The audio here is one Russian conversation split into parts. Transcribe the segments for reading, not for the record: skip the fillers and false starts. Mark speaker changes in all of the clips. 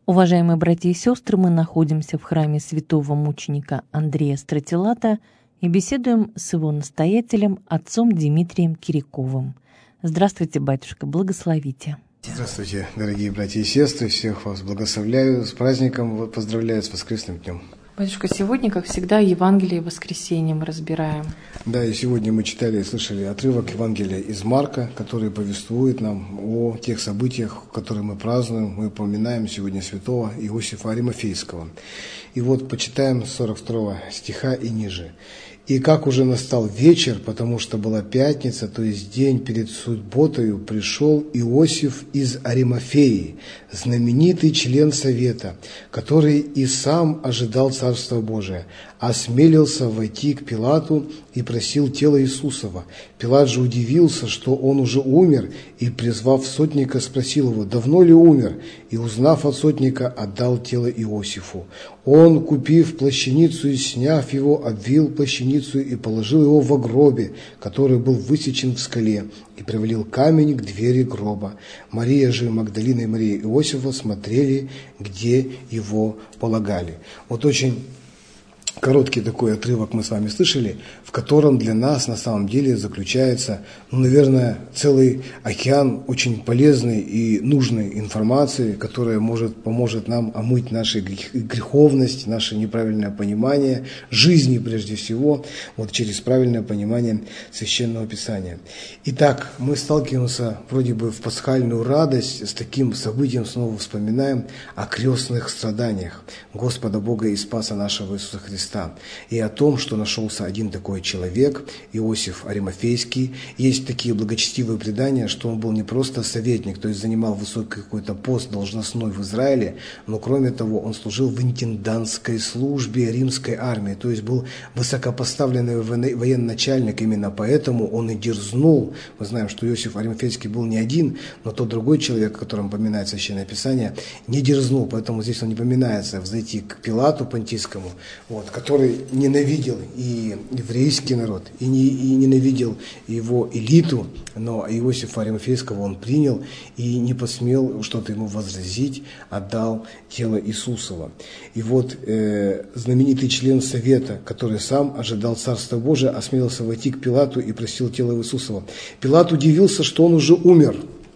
Speaker 1: Уважаемые братья и сестры, мы находимся в храме святого мученика Андрея Стратилата и беседуем с его настоятелем, отцом Дмитрием Кириковым. Здравствуйте, батюшка, благословите.
Speaker 2: Здравствуйте, дорогие братья и сестры, всех вас благословляю, с праздником, поздравляю с воскресным днем.
Speaker 1: Батюшка, сегодня, как всегда, Евангелие воскресенья мы разбираем.
Speaker 2: Да, и сегодня мы читали и слышали отрывок Евангелия из Марка, который повествует нам о тех событиях, которые мы празднуем. Мы упоминаем сегодня святого Иосифа Аримафейского. И вот почитаем с 42 стиха и ниже. «И как уже настал вечер, потому что была пятница, то есть день перед субботою, пришел Иосиф из Аримафеи, знаменитый член совета, который и сам ожидал Царства Божия, осмелился войти к Пилату и просил тело Иисусова. Пилат же удивился, что он уже умер, и, призвав сотника, спросил его, давно ли умер, и, узнав от сотника, отдал тело Иосифу. Он, купив плащаницу и сняв его, обвил плащаницу и положил его во гробе, который был высечен в скале, и привалил камень к двери гроба. Мария же, Магдалина и Мария Иосифа смотрели, где его полагали». Вот очень короткий такой отрывок мы с вами слышали, в котором для нас на самом деле заключается, наверное, целый океан очень полезной и нужной информации, которая поможет нам омыть нашу греховность, наше неправильное понимание жизни прежде всего, вот через правильное понимание Священного Писания. Итак, мы сталкиваемся вроде бы в пасхальную радость с таким событием, снова вспоминаем о крестных страданиях Господа Бога и Спаса нашего Иисуса Христа. И о том, что нашелся один такой человек, Иосиф Аримафейский. Есть такие благочестивые предания, что он был не просто советник, то есть занимал высокий какой-то пост должностной в Израиле, но кроме того он служил в интендантской службе римской армии, то есть был высокопоставленный военачальник, именно поэтому он и дерзнул. Мы знаем, что Иосиф Аримафейский был не один, но тот другой человек, о котором упоминает Священное Писание, не дерзнул, поэтому здесь он не упоминается, взойти к Пилату Понтийскому, который ненавидел и еврейский народ, и ненавидел его элиту, но Иосифа Аримафейского он принял и не посмел что-то ему возразить, отдал тело Иисусова. И вот знаменитый член совета, который сам ожидал Царства Божия, осмелился войти к Пилату и просил тело Иисусова. Пилат удивился, что он уже умер.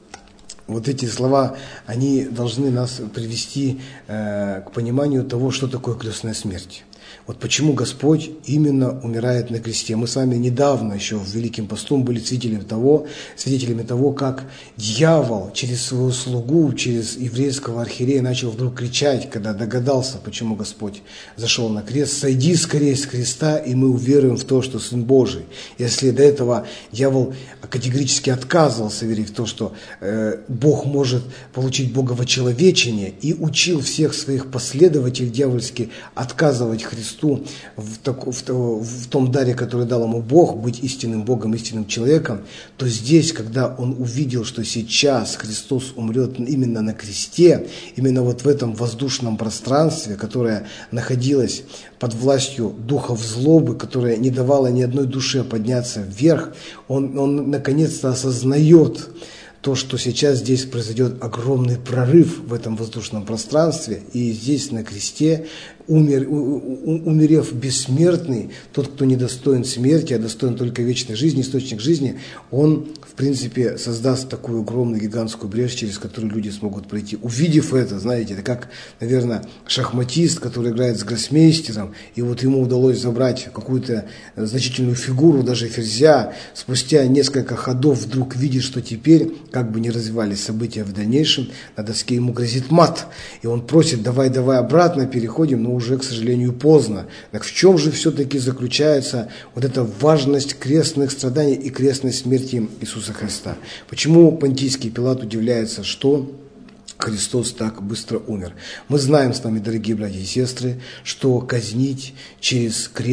Speaker 2: Вот эти слова, они должны нас привести к пониманию того, что такое крестная смерть. Вот почему Господь именно умирает на кресте. Мы с вами недавно еще в Великим постом были свидетелями того, как дьявол через свою слугу, через еврейского архиерея начал вдруг кричать, когда догадался, почему Господь зашел на крест: «Сойди скорее с креста, и мы уверуем в то, что Сын Божий». Если до этого дьявол категорически отказывался верить в то, что Бог может получить боговочеловечение, и учил всех своих последователей дьявольски отказывать Христу в том даре, который дал ему Бог, быть истинным Богом, истинным человеком, то здесь, когда он увидел, что сейчас Христос умрет именно на кресте, именно вот в этом воздушном пространстве, которое находилось под властью духов злобы, которое не давало ни одной душе подняться вверх, он наконец-то осознает то, что сейчас здесь произойдет огромный прорыв в этом воздушном пространстве, и здесь на кресте, умерев бессмертный, тот, кто не достоин смерти, а достоин только вечной жизни, источник жизни, он, в принципе, создаст такую огромную гигантскую брешь, через которую люди смогут пройти. Увидев это, знаете, это как, наверное, шахматист, который играет с гроссмейстером, и вот ему удалось забрать какую-то значительную фигуру, даже ферзя, спустя несколько ходов вдруг видит, что теперь, как бы ни развивались события в дальнейшем, на доске ему грозит мат, и он просит: давай обратно, переходим, но уже, к сожалению, поздно. Так в чем же все-таки заключается вот эта важность крестных страданий и крестной смерти Иисуса Христа? Почему Понтийский Пилат удивляется, что Христос так быстро умер? Мы знаем с вами, дорогие братья и сестры, что казнить через крест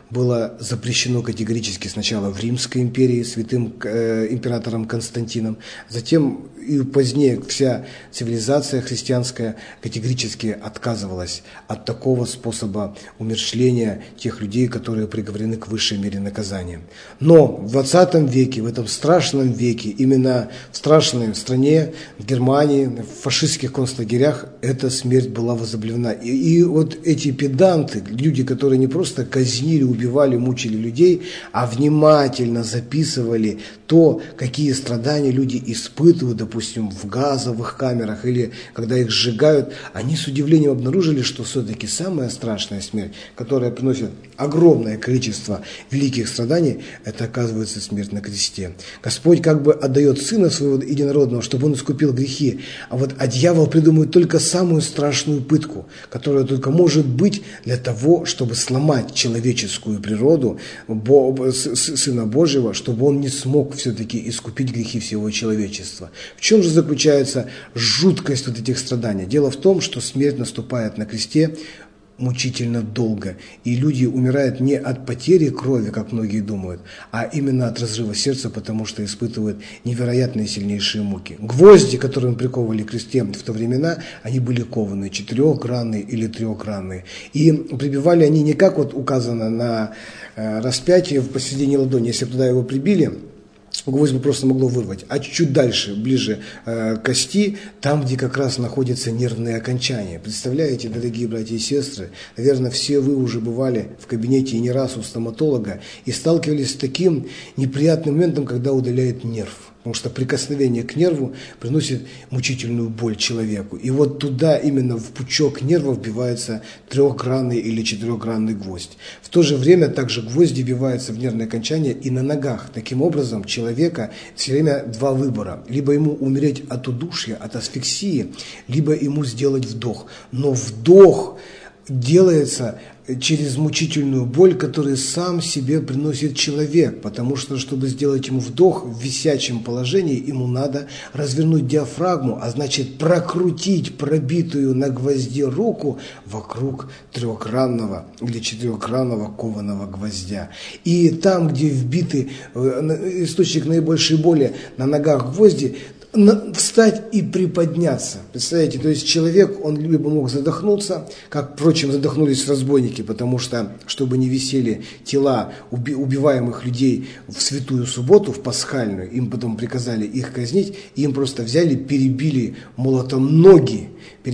Speaker 2: было запрещено категорически сначала в Римской империи святым императором Константином, затем и позднее вся цивилизация христианская категорически отказывалась от такого способа умерщвления тех людей, которые приговорены к высшей мере наказания. Но в 20 веке, в этом страшном веке, именно в страшной стране, в Германии, в фашистских концлагерях, эта смерть была возобновлена. И вот эти педанты, люди, которые не просто казнили, убивали, мучили людей, а внимательно записывали то, какие страдания люди испытывают, допустим, в газовых камерах или когда их сжигают, они с удивлением обнаружили, что все-таки самая страшная смерть, которая приносит огромное количество великих страданий, это оказывается смерть на кресте. Господь как бы отдает Сына Своего Единородного, чтобы Он искупил грехи, а дьявол придумывает только самую страшную пытку, которая только может быть для того, чтобы сломать человеческую природу Сына Божьего, чтобы Он не смог все-таки искупить грехи всего человечества. В чем же заключается жуткость вот этих страданий? Дело в том, что смерть наступает на кресте мучительно долго, и люди умирают не от потери крови, как многие думают, а именно от разрыва сердца, потому что испытывают невероятные сильнейшие муки. Гвозди, которыми приковывали к кресте в то времена, они были кованы, 4-гранные или 3-гранные, и прибивали они не как вот указано на распятии посередине ладони, если бы туда его прибили, гвоздь бы просто могло вырвать, а чуть дальше, ближе к кости, там, где как раз находятся нервные окончания. Представляете, дорогие братья и сестры, наверное, все вы уже бывали в кабинете и не раз у стоматолога и сталкивались с таким неприятным моментом, когда удаляет нерв. Потому что прикосновение к нерву приносит мучительную боль человеку. И вот туда, именно в пучок нерва, вбивается 3-гранный или 4-гранный гвоздь. В то же время также гвозди вбиваются в нервные окончания и на ногах. Таким образом, человека все время два выбора. Либо ему умереть от удушья, от асфиксии, либо ему сделать вдох. Но вдох делается через мучительную боль, которую сам себе приносит человек, потому что, чтобы сделать ему вдох в висячем положении, ему надо развернуть диафрагму, а значит прокрутить пробитую на гвозде руку вокруг 3-гранного или 4-гранного кованого гвоздя. И там, где вбиты источник наибольшей боли на ногах гвозди, встать и приподняться. Представляете, то есть человек, он либо мог задохнуться, как, впрочем, задохнулись разбойники, потому что, чтобы не висели тела убиваемых людей в святую субботу, в пасхальную, им потом приказали их казнить, и им просто взяли, перебили молотом ноги,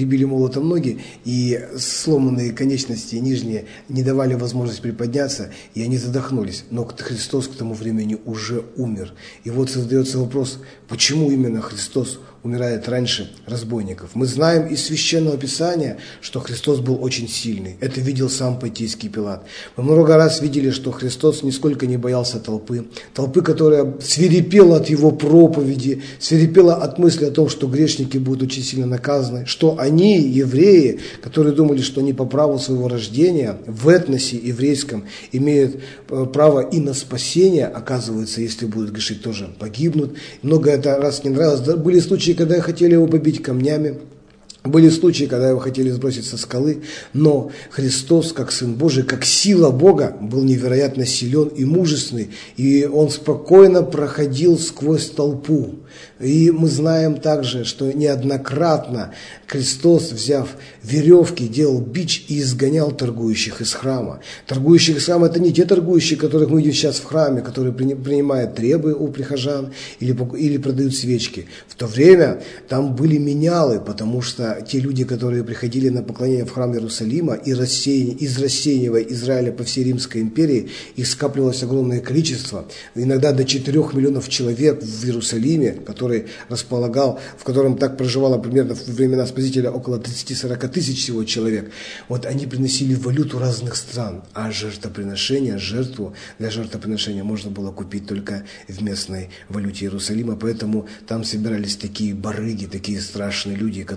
Speaker 2: и сломанные конечности нижние не давали возможность приподняться, и они задохнулись. Но Христос к тому времени уже умер. И вот задается вопрос, почему именно Христос умирает раньше разбойников? Мы знаем из Священного Писания, что Христос был очень сильный. Это видел сам Понтийский Пилат. Мы много раз видели, что Христос нисколько не боялся толпы, которая свирепела от его проповеди, свирепела от мысли о том, что грешники будут очень сильно наказаны, что они, евреи, которые думали, что они по праву своего рождения в этносе еврейском имеют право и на спасение, оказывается, если будут грешить, тоже погибнут. Много это раз не нравилось. Были случаи, когда хотели его побить камнями. Были случаи, когда его хотели сбросить со скалы, но Христос, как Сын Божий, как сила Бога, был невероятно силен и мужественный, и Он спокойно проходил сквозь толпу. И мы знаем также, что неоднократно Христос, взяв веревки, делал бич и изгонял торгующих из храма. Торгующих из храма – это не те торгующие, которых мы видим сейчас в храме, которые принимают требы у прихожан или продают свечки. В то время там были менялы, потому что те люди, которые приходили на поклонение в храм Иерусалима из рассеянного Израиля по всей Римской империи, их скапливалось огромное количество, иногда до 4 миллионов человек в Иерусалиме, в котором так проживало примерно в времена Спасителя около 30-40 тысяч всего человек. Вот они приносили валюту разных стран, а жертву для жертвоприношения можно было купить только в местной валюте Иерусалима, поэтому там собирались такие барыги, такие страшные люди, которые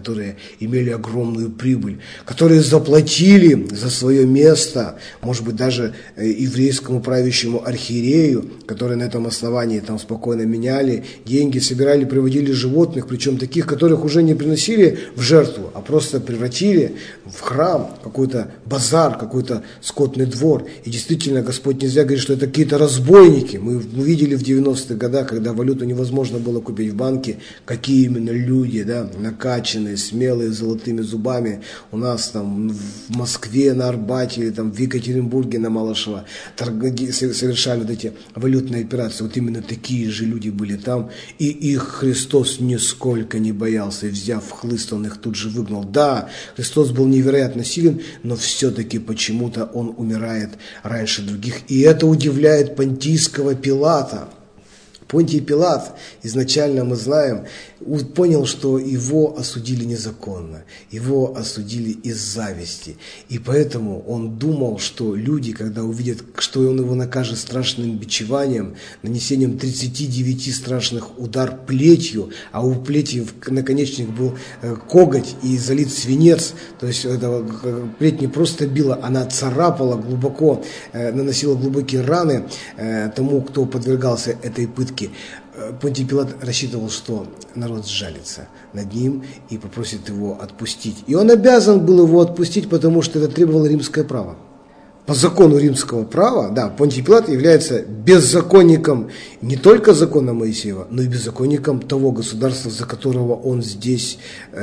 Speaker 2: имели огромную прибыль, которые заплатили за свое место, может быть, даже еврейскому правящему архиерею, которые на этом основании там спокойно меняли деньги, собирали, приводили животных, причем таких, которых уже не приносили в жертву, а просто превратили в храм, какой-то базар, какой-то скотный двор. И действительно, Господь нельзя говорить, что это какие-то разбойники. Мы видели в 90-х годах, когда валюту невозможно было купить в банке, какие именно люди, да, накачанные, смелые, с золотыми зубами у нас там в Москве, на Арбате, или там в Екатеринбурге, на Малышево совершали вот эти валютные операции. Вот именно такие же люди были там, и их Христос нисколько не боялся, и взяв хлыст, он их тут же выгнал. Да, Христос был невероятно силен, но все-таки почему-то он умирает раньше других, и это удивляет Понтийского Пилата. Понтий Пилат, изначально мы знаем, понял, что его осудили незаконно, его осудили из зависти. И поэтому он думал, что люди, когда увидят, что он его накажет страшным бичеванием, нанесением 39 страшных удар плетью, а у плети наконечник был коготь и залит свинец, то есть эта плеть не просто била, она царапала глубоко, наносила глубокие раны тому, кто подвергался этой пытке. Понтий Пилат рассчитывал, что народ сжалится над ним и попросит его отпустить. И он обязан был его отпустить, потому что это требовало римское право. По закону римского права, да, Понтий Пилат является беззаконником не только закона Моисеева, но и беззаконником того государства, за которого он здесь,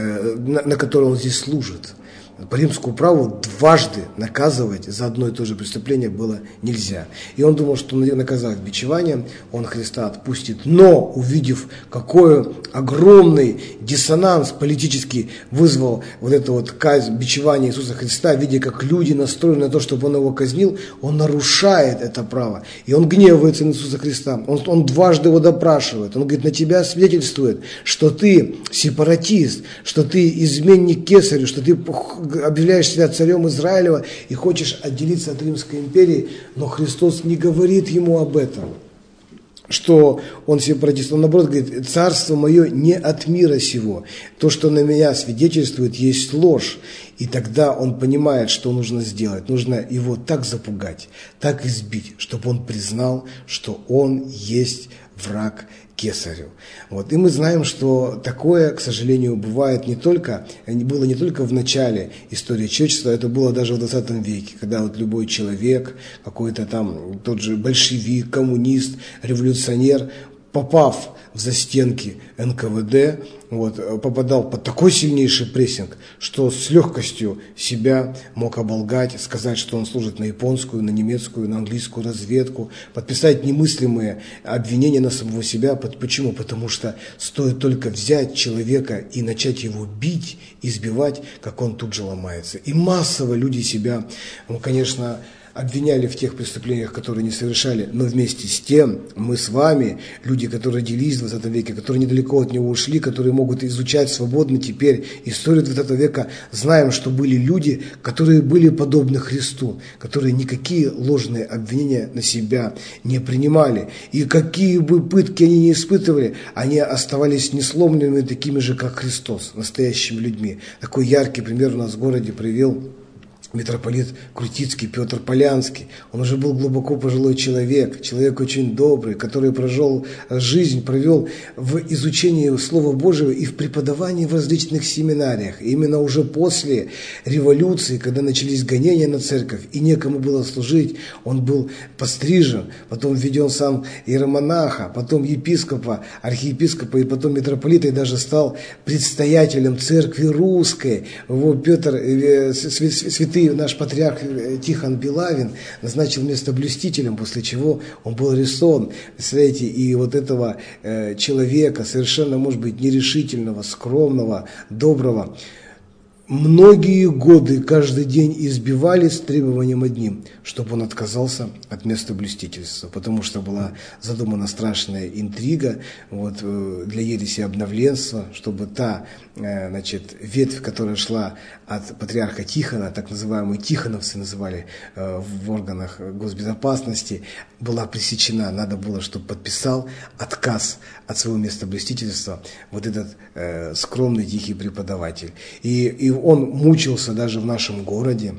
Speaker 2: на которое он здесь служит. По римскому праву дважды наказывать за одно и то же преступление было нельзя. И он думал, что наказав бичеванием, он Христа отпустит. Но, увидев, какой огромный диссонанс политический вызвал вот это вот казнь, бичевание Иисуса Христа, видя, как люди настроены на то, чтобы он его казнил, он нарушает это право. И он гневается на Иисуса Христа. Он дважды его допрашивает. Он говорит, на тебя свидетельствует, что ты сепаратист, что ты изменник Кесарю, что ты объявляешь себя царем Израилева и хочешь отделиться от Римской империи, но Христос не говорит ему об этом, что он сепаратист. Он наоборот говорит, царство мое не от мира сего. То, что на меня свидетельствует, есть ложь. И тогда он понимает, что нужно сделать. Нужно его так запугать, так избить, чтобы он признал, что он есть враг Кесарю. Вот. И мы знаем, что такое, к сожалению, бывает было не только в начале истории человечества, это было даже в 20 веке, когда вот любой человек, какой-то там тот же большевик, коммунист, революционер, попав в застенки НКВД, попадал под такой сильнейший прессинг, что с легкостью себя мог оболгать, сказать, что он служит на японскую, на немецкую, на английскую разведку, подписать немыслимые обвинения на самого себя. Почему? Потому что стоит только взять человека и начать его бить, избивать, как он тут же ломается. И массово люди себя, конечно, обвиняли в тех преступлениях, которые не совершали, но вместе с тем мы с вами, люди, которые родились в 20 веке, которые недалеко от него ушли, которые могут изучать свободно теперь историю 20 века, знаем, что были люди, которые были подобны Христу, которые никакие ложные обвинения на себя не принимали. И какие бы пытки они не испытывали, они оставались несломленными, такими же, как Христос, настоящими людьми. Такой яркий пример у нас в городе привел митрополит Крутицкий Петр Полянский. Он уже был глубоко пожилой человек очень добрый, который провел в изучении Слова Божьего и в преподавании в различных семинариях. И именно уже после революции, когда начались гонения на церковь и некому было служить, он был пострижен, потом введен сам иеромонаха, потом епископа, архиепископа и потом митрополита, и даже стал предстоятелем церкви русской. Его святый наш патриарх Тихон Белавин назначил местоблюстителем, после чего он был арестован. Представляете, и вот этого человека, совершенно, может быть, нерешительного, скромного, доброго, многие годы каждый день избивали с требованием одним, чтобы он отказался от места блюстительства, потому что была задумана страшная интрига для ереси обновленства, чтобы та ветвь, которая шла от патриарха Тихона, так называемые тихоновцы называли в органах госбезопасности, была пресечена. Надо было, чтобы подписал отказ от своего места блюстительства этот скромный тихий преподаватель. И он мучился даже в нашем городе,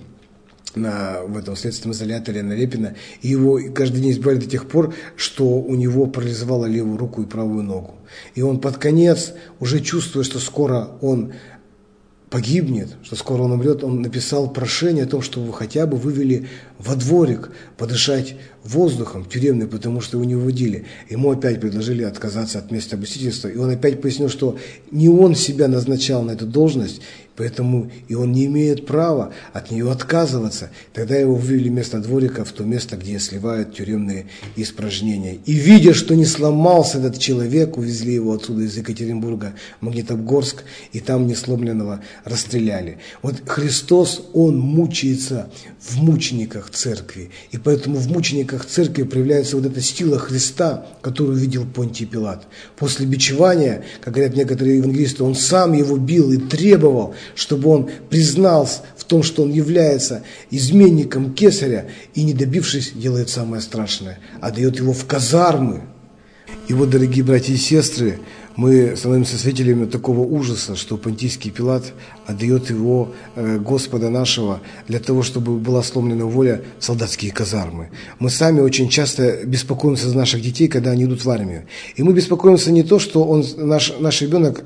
Speaker 2: в этом следственном изоляторе на Репино, и его каждый день избивали до тех пор, что у него парализовало левую руку и правую ногу. И он под конец, уже чувствуя, что скоро он погибнет, что скоро он умрет, он написал прошение о том, чтобы его хотя бы вывели во дворик подышать воздухом тюремным, потому что его не выводили. Ему опять предложили отказаться от места блюстительства, и он опять пояснил, что не он себя назначал на эту должность, поэтому и он не имеет права от нее отказываться. Тогда его вывели вместо дворика в то место, где сливают тюремные испражнения. И видя, что не сломался этот человек, увезли его отсюда из Екатеринбурга в Магнитогорск, и там несломленного расстреляли. Христос, Он мучается в мучениках церкви, и поэтому в мучениках церкви проявляется эта сила Христа, которую видел Понтий Пилат. После бичевания, как говорят некоторые евангелисты, он сам его бил и требовал, чтобы он признался в том, что он является изменником кесаря, и, не добившись, делает самое страшное, отдает его в казармы. И дорогие братья и сестры, мы становимся свидетелями такого ужаса, что Понтийский Пилат отдает его, Господа нашего, для того, чтобы была сломлена воля в солдатские казармы. Мы сами очень часто беспокоимся за наших детей, когда они идут в армию. И мы беспокоимся не то, что наш ребенок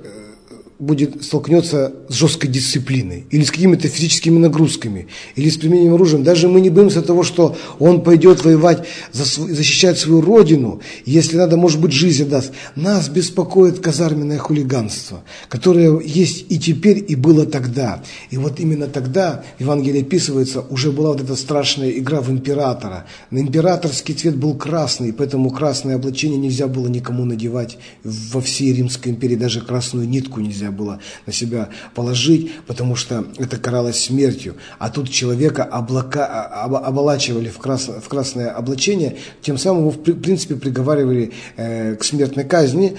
Speaker 2: столкнется с жесткой дисциплиной, или с какими-то физическими нагрузками, или с применением оружия. Даже мы не боимся того, что он пойдет воевать, защищать свою родину, если надо, может быть, жизнь отдаст. Нас беспокоит казарменное хулиганство, которое есть и теперь, и было тогда. И именно тогда, в Евангелии описывается, уже была эта страшная игра в императора. На императорский цвет был красный, поэтому красное облачение нельзя было никому надевать во всей Римской империи, даже красную нитку нельзя было на себя положить, потому что это каралось смертью. А тут человека оболачивали в красное облачение, тем самым его, в принципе, приговаривали к смертной казни,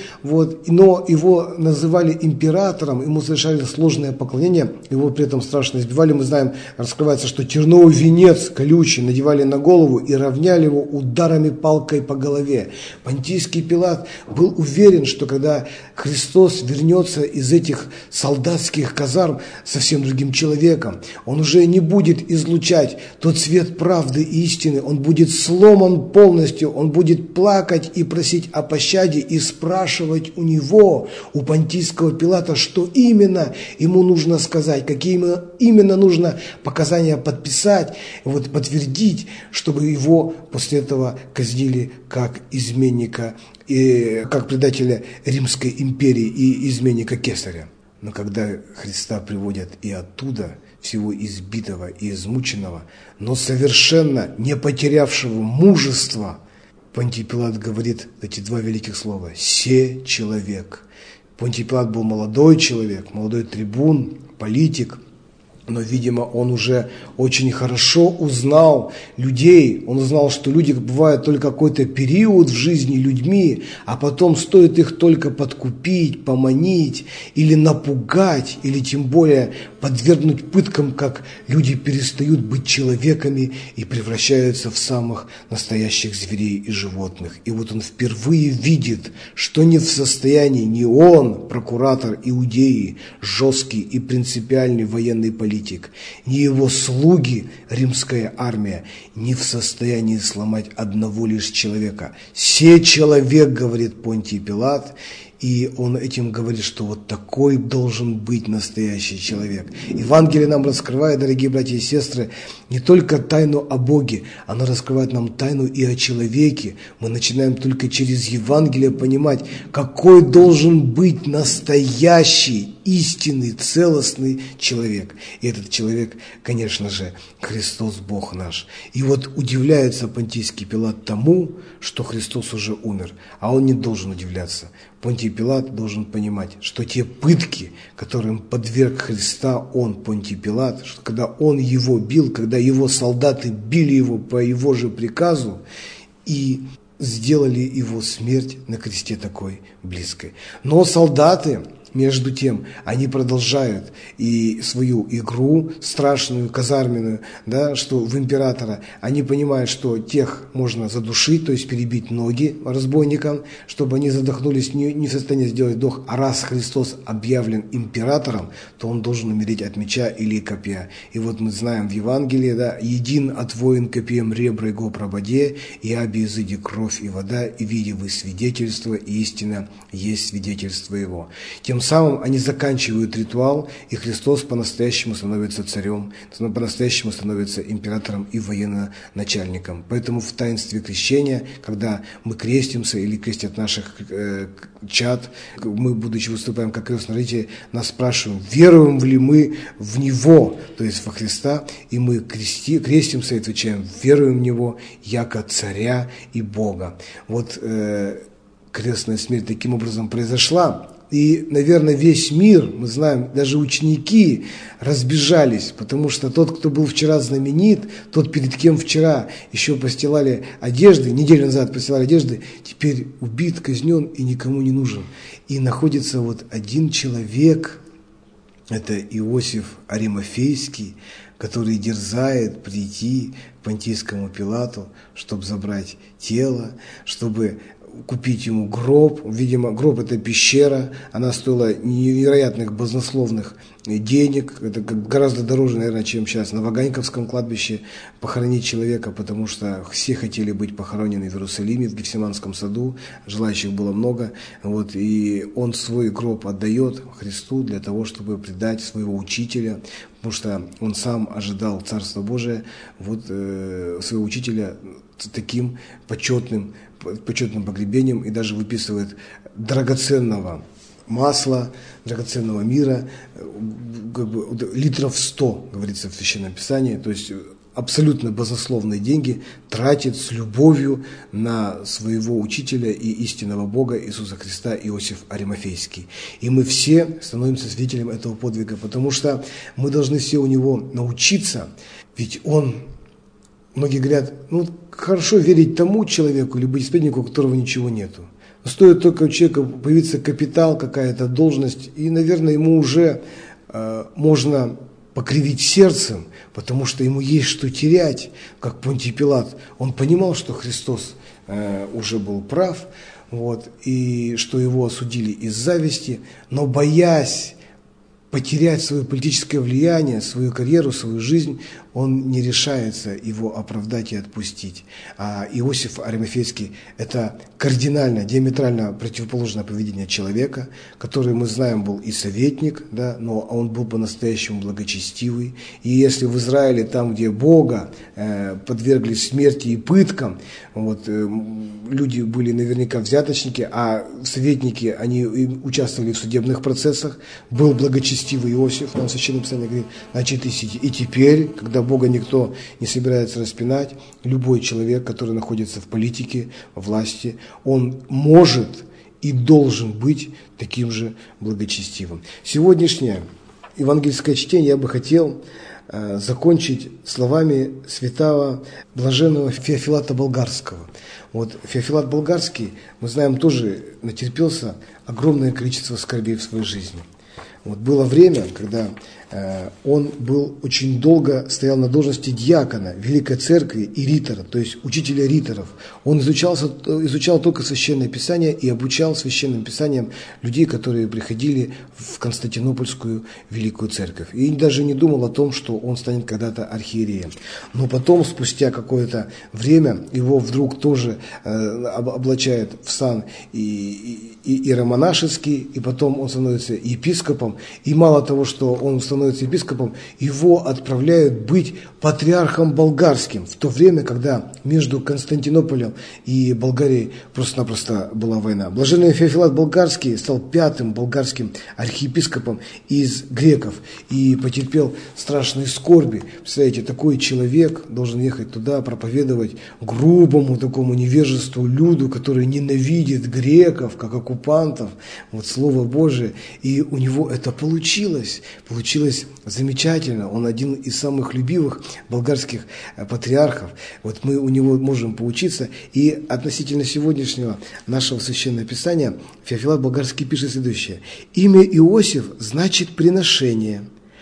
Speaker 2: но его называли императором, ему совершали сложное поклонение, его при этом страшно избивали. Мы знаем, раскрывается, что терновый венец колючий надевали на голову и равняли его ударами палкой по голове. Понтийский Пилат был уверен, что когда Христос вернется из этих солдатских казарм совсем другим человеком, он уже не будет излучать тот свет правды и истины, он будет сломан полностью, он будет плакать и просить о пощаде и спрашивать у него, у Понтийского Пилата, что именно ему нужно сказать, какие именно нужно показания подписать, подтвердить, чтобы его после этого казнили как изменника, и как предателя Римской империи и изменника кесаря. Но когда Христа приводят и оттуда, всего избитого и измученного, но совершенно не потерявшего мужества, Понтий Пилат говорит эти два великих слова: «Се человек». Понтий Пилат был молодой человек, молодой трибун, политик, но, видимо, он уже очень хорошо узнал людей. Он узнал, что люди бывают только какой-то период в жизни людьми, а потом стоит их только подкупить, поманить или напугать, или тем более подвергнуть пыткам, как люди перестают быть человеками и превращаются в самых настоящих зверей и животных. И он впервые видит, что не в состоянии ни он, прокуратор Иудеи, жесткий и принципиальный военный политик, ни его слуги, римская армия, не в состоянии сломать одного лишь человека. «Се человек», говорит Понтий Пилат, и он этим говорит, что такой должен быть настоящий человек. Евангелие нам раскрывает, дорогие братья и сестры, не только тайну о Боге, оно раскрывает нам тайну и о человеке. Мы начинаем только через Евангелие понимать, какой должен быть настоящий, истинный, целостный человек. И этот человек, конечно же, Христос Бог наш. И вот удивляется Понтийский Пилат тому, что Христос уже умер. А он не должен удивляться. Понтий Пилат должен понимать, что те пытки, которым подверг Христа он, Понтий Пилат, что когда он его бил, когда его солдаты били его по его же приказу и сделали его смерть на кресте такой близкой. Но солдаты, между тем, они продолжают и свою игру страшную, казарменную, да, что в императора. Они понимают, что тех можно задушить, то есть перебить ноги разбойникам, чтобы они задохнулись, не в состоянии сделать вдох. А раз Христос объявлен императором, то он должен умереть от меча или копья. И вот мы знаем в Евангелии, да, «Един от воин копьем ребра его прободе, и аби изыди кровь и вода, и види вы свидетельство, и истина есть свидетельство его». Тем самым они заканчивают ритуал, и Христос по-настоящему становится царем, по-настоящему становится императором и военачальником. Поэтому в таинстве крещения, когда мы крестимся или крестят наших чад, мы, будучи выступаем как крестные родители, нас спрашивают, веруем ли мы в Него, то есть во Христа, и мы крестимся и отвечаем, веруем в Него, яко царя и Бога. Вот крестная смерть таким образом произошла. И, наверное, весь мир, мы знаем, даже ученики разбежались, потому что тот, кто был вчера знаменит, тот, перед кем вчера еще постилали одежды, неделю назад постилали одежды, теперь убит, казнен и никому не нужен. И находится вот один человек, это Иосиф Аримафейский, который дерзает прийти к Понтийскому Пилату, чтобы забрать тело, чтобы купить ему гроб. Видимо, гроб – это пещера, она стоила невероятных баснословных денег, это гораздо дороже, наверное, чем сейчас на Ваганьковском кладбище похоронить человека, потому что все хотели быть похоронены в Иерусалиме, в Гефсиманском саду, желающих было много, вот, и он свой гроб отдает Христу для того, чтобы предать своего учителя, потому что он сам ожидал Царства Божия, вот, своего учителя таким почетным погребением, и даже выписывает драгоценного масла, драгоценного мира, как бы, литров 100, говорится в Священном Писании, то есть абсолютно баснословные деньги тратит с любовью на своего учителя и истинного Бога Иисуса Христа Иосиф Аримафейский. И мы все становимся свидетелем этого подвига, потому что мы должны все у него научиться, ведь он, многие говорят, ну хорошо верить тому человеку или быть исповеднику, у которого ничего нету. Но стоит только у человека появиться капитал, какая-то должность, и, наверное, ему уже можно покривить сердцем, потому что ему есть что терять, как Понтий Пилат. Он понимал, что Христос уже был прав, вот, и что его осудили из зависти, но боясь потерять свое политическое влияние, свою карьеру, свою жизнь, он не решается его оправдать и отпустить. А Иосиф Аримафейский – это кардинально, диаметрально противоположное поведение человека, который, мы знаем, был и советник, да, но он был по-настоящему благочестивый. И если в Израиле, там, где Бога подвергли смерти и пыткам, вот, люди были наверняка взяточники, а советники, они участвовали в судебных процессах, был благочестивый Иосиф, нам в Священном Писании говорит, значит, и теперь, когда Бога никто не собирается распинать, любой человек, который находится в политике, во власти, он может и должен быть таким же благочестивым. Сегодняшнее евангельское чтение я бы хотел закончить словами святого блаженного Феофилата Болгарского. Вот Феофилат Болгарский, мы знаем, тоже натерпелся огромное количество скорбей в своей жизни. Вот было время, когда он был очень долго стоял на должности диакона Великой Церкви и ритора, то есть учителя риторов. Он изучал только Священное Писание и обучал Священным Писанием людей, которые приходили в Константинопольскую Великую Церковь. И даже не думал о том, что он станет когда-то архиереем. Но потом, спустя какое-то время, его вдруг тоже облачают в сан и иеромонашеский, и потом он становится епископом. И мало того, что он становится становится епископом, его отправляют быть патриархом болгарским, в то время, когда между Константинополем и Болгарией просто-напросто была война. Блаженный Феофилат Болгарский стал 5-м болгарским архиепископом из греков и потерпел страшные скорби. Представляете, такой человек должен ехать туда, проповедовать грубому такому невежеству люду, который ненавидит греков, как оккупантов, вот Слово Божие, и у него это получилось замечательно, он один из самых любимых болгарских патриархов, вот мы у него можем поучиться, и относительно сегодняшнего нашего Священного Писания Феофилат Болгарский пишет следующее: «Имя Иосиф значит приношение,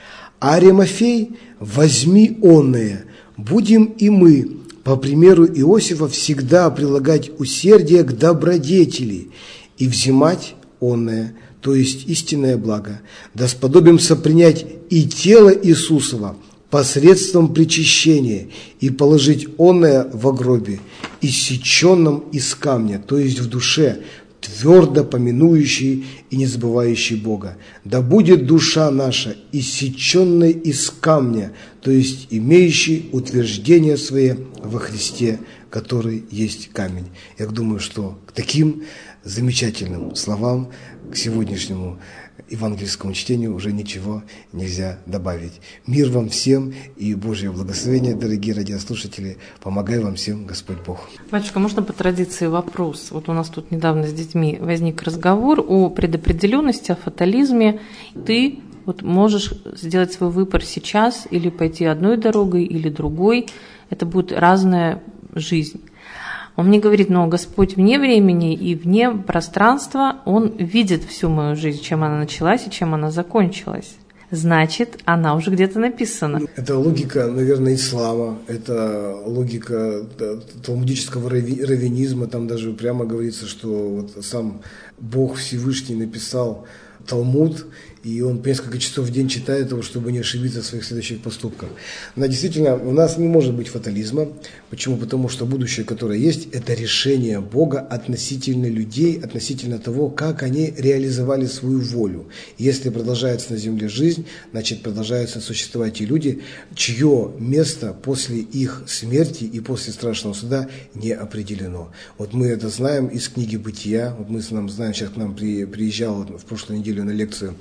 Speaker 2: а Аримафей возьми онное, будем и мы, по примеру Иосифа, всегда прилагать усердие к добродетели и взимать онное, то есть истинное благо, да сподобимся принять и тело Иисусова посредством причащения и положить онное во гробе, иссеченном из камня, то есть в душе, твердо помянующий и не забывающий Бога. Да будет душа наша иссеченной из камня, то есть имеющий утверждение свое во Христе, который есть камень». Я думаю, что к таким замечательным словам, к сегодняшнему евангельскому чтению уже ничего нельзя добавить. Мир вам всем и Божье благословение, дорогие радиослушатели. Помогай вам всем Господь Бог.
Speaker 1: Батюшка, можно по традиции вопрос? Вот у нас тут недавно с детьми возник разговор о предопределенности, о фатализме. Ты вот можешь сделать свой выбор сейчас или пойти одной дорогой, или другой. Это будет разная жизнь. Он мне говорит: но Господь вне времени и вне пространства, Он видит всю мою жизнь, чем она началась и чем она закончилась. Значит, она уже где-то написана.
Speaker 2: Это логика, наверное, ислама, это логика талмудического раввинизма. Там даже прямо говорится, что вот сам Бог Всевышний написал Талмуд, и он по несколько часов в день читает его, чтобы не ошибиться в своих следующих поступках. Но действительно, у нас не может быть фатализма. Почему? Потому что будущее, которое есть, это решение Бога относительно людей, относительно того, как они реализовали свою волю. Если продолжается на земле жизнь, значит, продолжаются существовать и люди, чье место после их смерти и после страшного суда не определено. Вот мы это знаем из книги «Бытия». Вот мы знаем, сейчас к нам приезжал в прошлую неделю на лекцию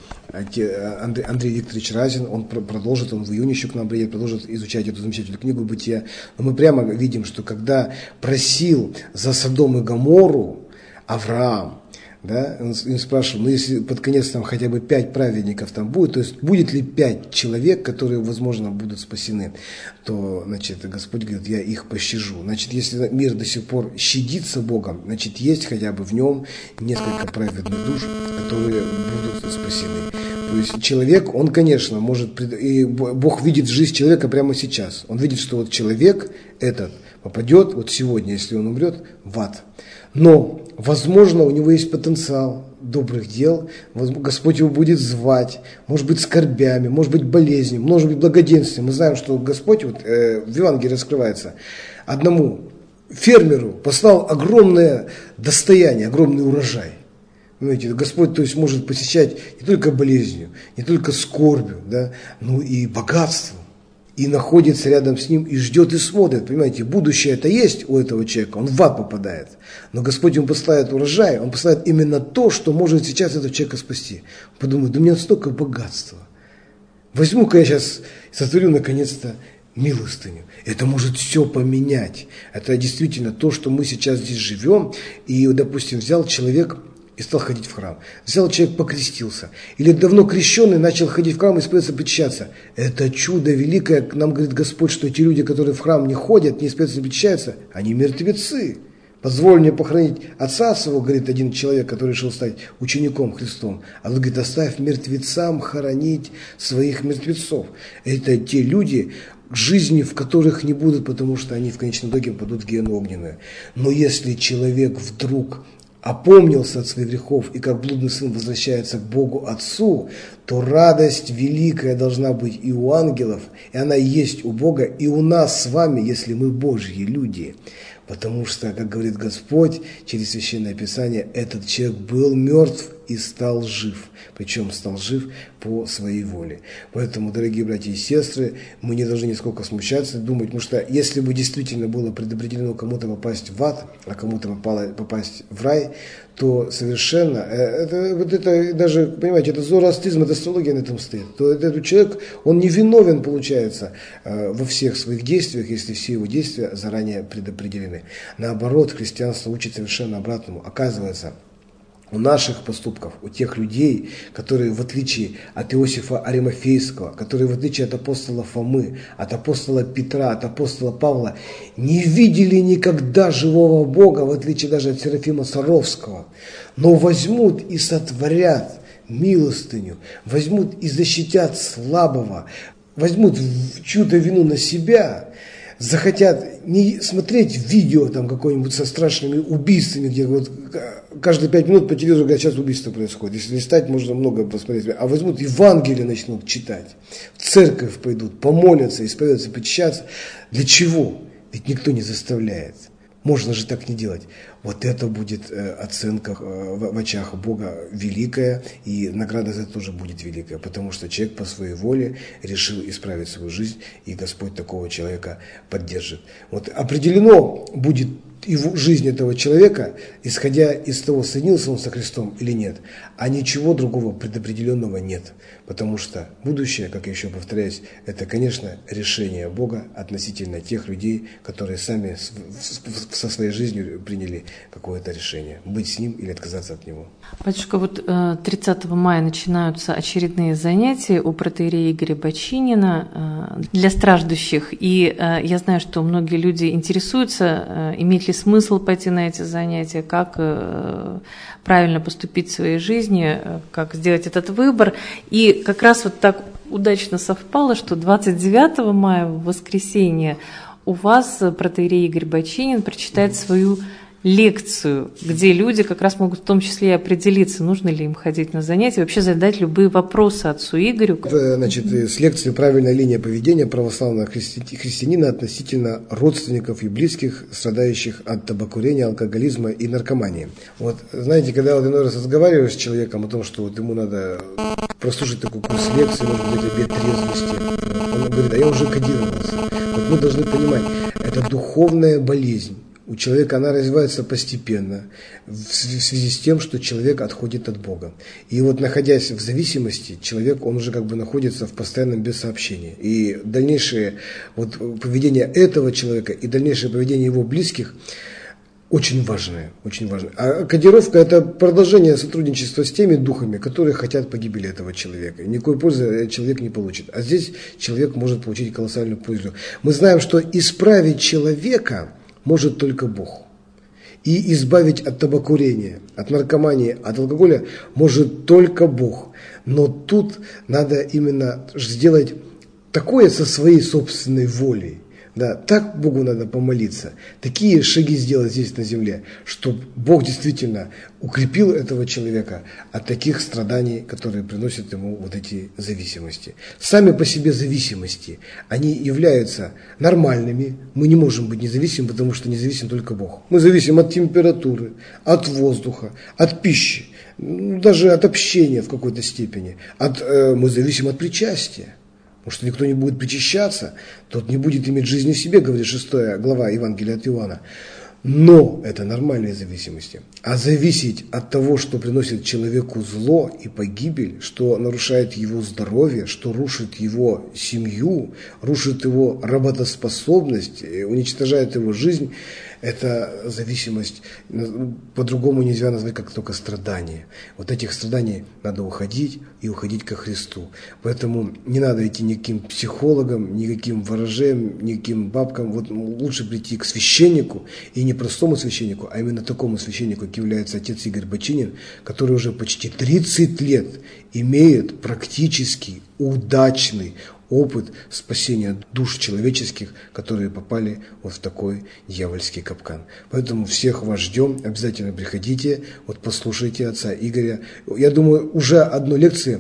Speaker 2: Андрей Викторович Разин, он продолжит, он в июне еще к нам приедет, продолжит изучать эту замечательную книгу «Бытия». Но мы прямо видим, что когда просил за Содом и Гоморру Авраам, да, он спрашивал: ну если под конец там хотя бы 5 праведников там будет, то есть будет ли 5 человек, которые, возможно, будут спасены, то, значит, Господь говорит: я их пощажу. Значит, если мир до сих пор щадится Богом, значит, есть хотя бы в нем несколько праведных душ, которые будут спасены. То есть человек, он, конечно, может, и Бог видит жизнь человека прямо сейчас. Он видит, что вот человек этот попадет вот сегодня, если он умрет, в ад. Но, возможно, у него есть потенциал добрых дел, Господь его будет звать, может быть, скорбями, может быть, болезнью, может быть, благоденствием. Мы знаем, что Господь, вот, в Евангелии раскрывается, одному фермеру послал огромное достояние, огромный урожай. Понимаете, Господь, то есть, может посещать не только болезнью, не только скорбью, да, но и богатством. И находится рядом с ним, и ждет, и смотрит. Понимаете, будущее это есть у этого человека, он в ад попадает. Но Господь ему посылает урожай, он посылает именно то, что может сейчас этого человека спасти. Подумает: да у меня столько богатства. Возьму-ка я сейчас, сотворю наконец-то милостыню. Это может все поменять. Это действительно то, что мы сейчас здесь живем. И, допустим, взял человек и стал ходить в храм. Взял человек, покрестился. Или давно крещенный начал ходить в храм и исповедаться, причащаться. Это чудо великое. Нам говорит Господь, что эти люди, которые в храм не ходят, не исповедуются, не причащаются, они мертвецы. Позволь мне похоронить отца своего, говорит один человек, который решил стать учеником Христом. А он говорит: оставь мертвецам хоронить своих мертвецов. Это те люди, жизни в которых не будут, потому что они в конечном итоге попадут в гиену огненную. Но если человек вдруг опомнился от своих грехов и как блудный сын возвращается к Богу Отцу, то радость великая должна быть и у ангелов, и она есть у Бога, и у нас с вами, если мы Божьи люди. Потому что, как говорит Господь через Священное Писание, этот человек был мертв и стал жив. Причем стал жив по своей воле. Поэтому, дорогие братья и сестры, мы не должны нисколько смущаться, думать, потому что если бы действительно было предопределено кому-то попасть в ад, а кому-то попасть в рай, то совершенно, это даже, понимаете, это зороастризм, это астрология на этом стоит. То этот человек, он не виновен, получается, во всех своих действиях, если все его действия заранее предопределены. Наоборот, христианство учит совершенно обратному. Оказывается, у наших поступков, у тех людей, которые в отличие от Иосифа Аримафейского, которые в отличие от апостола Фомы, от апостола Петра, от апостола Павла, не видели никогда живого Бога, в отличие даже от Серафима Саровского, но возьмут и сотворят милостыню, возьмут и защитят слабого, возьмут чью-то вину на себя, захотят не смотреть видео там какое-нибудь со страшными убийствами, где вот каждые 5 минут по телевизору говорят, сейчас убийство происходит. Если листать, можно много посмотреть. А возьмут Евангелие, начнут читать, в церковь пойдут, помолятся, исповедаться, почитаться. Для чего? Ведь никто не заставляет. Можно же так не делать. Вот это будет оценка в очах Бога великая, и награда за это тоже будет великая, потому что человек по своей воле решил исправить свою жизнь, и Господь такого человека поддержит. Вот определено будет и жизнь этого человека, исходя из того, соединился он со Христом или нет, а ничего другого предопределенного нет. Потому что будущее, как я еще повторяюсь, это, конечно, решение Бога относительно тех людей, которые сами со своей жизнью приняли какое-то решение, быть с Ним или отказаться от Него.
Speaker 1: Батюшка, вот 30 мая начинаются очередные занятия у протоиерея Игоря Бочинина для страждущих. И я знаю, что многие люди интересуются, имеет ли смысл пойти на эти занятия, как правильно поступить в своей жизни, как сделать этот выбор. И как раз вот так удачно совпало, что 29 мая, в воскресенье, у вас протоиерей Игорь Бочинин прочитает свою лекцию, где люди как раз могут в том числе и определиться, нужно ли им ходить на занятия, вообще задать любые вопросы отцу Игорю.
Speaker 2: Значит, с лекции «Правильная линия поведения православного христианина относительно родственников и близких, страдающих от табакурения, алкоголизма и наркомании». Вот, знаете, когда вот иной раз разговариваешь с человеком о том, что вот ему надо прослушать такой курс лекции, может быть, обет трезвости, он говорит, а я уже кодировался. Вот мы должны понимать, это духовная болезнь. У человека она развивается постепенно в связи с тем, что человек отходит от Бога. И вот находясь в зависимости, человек, он уже как бы находится в постоянном бессообщении. И дальнейшее вот поведение этого человека и дальнейшее поведение его близких очень важное, очень важное. А кодировка – это продолжение сотрудничества с теми духами, которые хотят погибели этого человека. Никакой пользы человек не получит. А здесь человек может получить колоссальную пользу. Мы знаем, что исправить человека может только Бог. И избавить от табакурения, от наркомании, от алкоголя может только Бог. Но тут надо именно сделать такое со своей собственной волей. Да, так Богу надо помолиться, такие шаги сделать здесь на земле, чтобы Бог действительно укрепил этого человека от таких страданий, которые приносят ему вот эти зависимости. Сами по себе зависимости, они являются нормальными, мы не можем быть независимыми, потому что независим только Бог. Мы зависим от температуры, от воздуха, от пищи, даже от общения в какой-то степени, мы зависим от причастия. Потому что никто не будет причащаться, тот не будет иметь жизни в себе, говорит 6 глава Евангелия от Иоанна. Но это нормальные зависимости. А зависеть от того, что приносит человеку зло и погибель, что нарушает его здоровье, что рушит его семью, рушит его работоспособность, уничтожает его жизнь, это зависимость, по-другому нельзя назвать, как только страдание. Вот этих страданий надо уходить и уходить ко Христу. Поэтому не надо идти никаким психологам, никаким ворожеям, никаким бабкам. Вот лучше прийти к священнику, и не простому священнику, а именно такому священнику, как является отец Игорь Бочинин, который уже почти 30 лет имеет практический удачный опыт спасения душ человеческих, которые попали вот в такой дьявольский капкан. Поэтому всех вас ждем, обязательно приходите, вот послушайте отца Игоря. Я думаю, уже одна лекция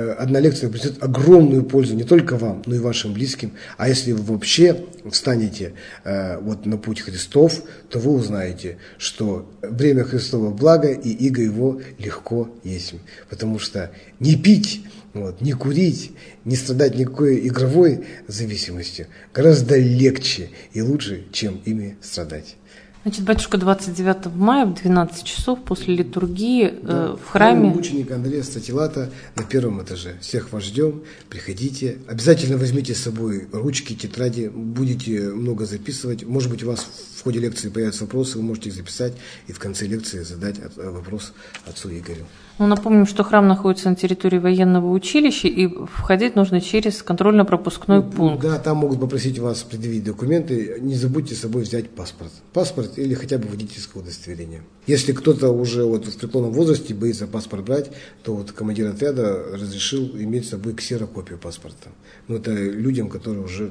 Speaker 2: принесет огромную пользу не только вам, но и вашим близким. А если вы вообще встанете вот на путь Христов, то вы узнаете, что бремя Христова благо и иго его легко есть. Потому что не пить, не курить, не страдать никакой игровой зависимостью гораздо легче и лучше, чем ими страдать.
Speaker 1: Значит, батюшка, 29 мая в 12 часов после литургии в храме
Speaker 2: мученика Андрея Стратилата на первом этаже. Всех вас ждем, приходите. Обязательно возьмите с собой ручки, тетради, будете много записывать. Может быть, у вас в ходе лекции появятся вопросы, вы можете их записать и в конце лекции задать вопрос отцу Игорю.
Speaker 1: Напомним, что храм находится на территории военного училища, и входить нужно через контрольно-пропускной пункт.
Speaker 2: Да, там могут попросить вас предъявить документы. Не забудьте с собой взять паспорт. Паспорт или хотя бы водительское удостоверение. Если кто-то уже в преклонном возрасте боится паспорт брать, то командир отряда разрешил иметь с собой ксерокопию паспорта. Это людям, которые уже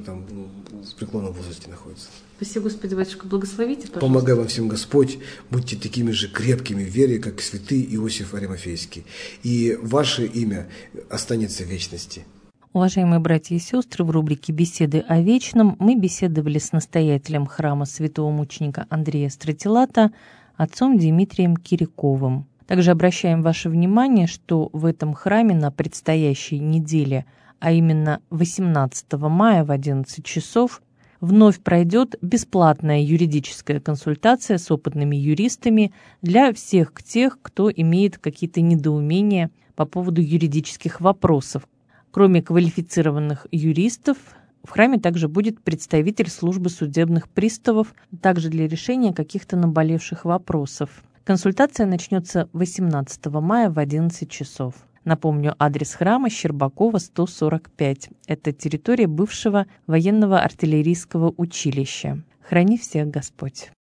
Speaker 2: в преклонном возрасте находятся.
Speaker 1: Спасибо, Господи, батюшка, благословите, пожалуйста.
Speaker 2: Помогай вам всем Господь, будьте такими же крепкими в вере, как святый Иосиф Аримафейский. И ваше имя останется в вечности.
Speaker 1: Уважаемые братья и сестры, в рубрике «Беседы о вечном» мы беседовали с настоятелем храма святого мученика Андрея Стратилата, отцом Дмитрием Кириковым. Также обращаем ваше внимание, что в этом храме на предстоящей неделе, а именно 18 мая в 11 часов, вновь пройдет бесплатная юридическая консультация с опытными юристами для всех тех, кто имеет какие-то недоумения по поводу юридических вопросов. Кроме квалифицированных юристов, в храме также будет представитель службы судебных приставов, также для решения каких-то наболевших вопросов. Консультация начнется 18 мая в 11 часов. Напомню, адрес храма Щербакова, 145. Это территория бывшего военного артиллерийского училища. Храни всех Господь.